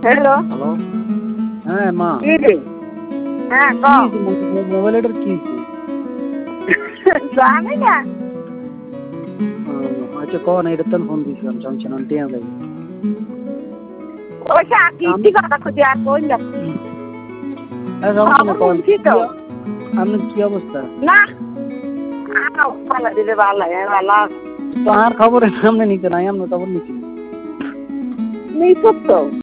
hello hello হ্যাঁ মা কি রে হ্যাঁ ক মোবাইলের কি জানি না আচ্ছা কন এটা তো ফোন দিছিলাম জানছেন টিয়া যাবে ওইটা কি কথা খুঁজে আর কই না আপনার কি অবস্থা না ভালো দিলে ভালো ভালো তো আর খবরের সামনে নিতে নাই আমরা খবর নিচ্ছি নিশ্চয় তো